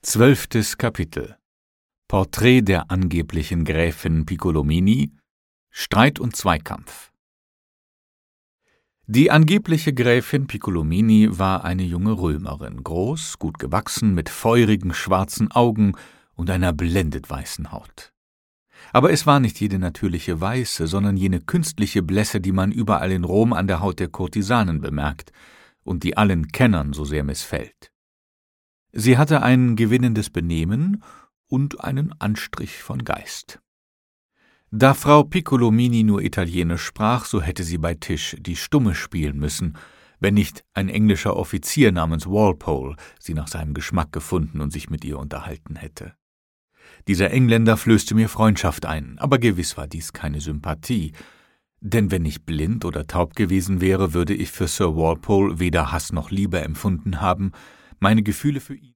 12. Kapitel Porträt der angeblichen Gräfin Piccolomini, Streit und Zweikampf. Die angebliche Gräfin Piccolomini war eine junge Römerin, groß, gut gewachsen, mit feurigen schwarzen Augen und einer blendet weißen Haut. Aber es war nicht jede natürliche weiße, sondern jene künstliche Blässe, die man überall in Rom an der Haut der Kurtisanen bemerkt und die allen Kennern so sehr missfällt. Sie hatte ein gewinnendes Benehmen und einen Anstrich von Geist. Da Frau Piccolomini nur Italienisch sprach, so hätte sie bei Tisch die Stumme spielen müssen, wenn nicht ein englischer Offizier namens Walpole sie nach seinem Geschmack gefunden und sich mit ihr unterhalten hätte. Dieser Engländer flößte mir Freundschaft ein, aber gewiss war dies keine Sympathie, denn wenn ich blind oder taub gewesen wäre, würde ich für Sir Walpole weder Hass noch Liebe empfunden haben. Meine Gefühle für ihn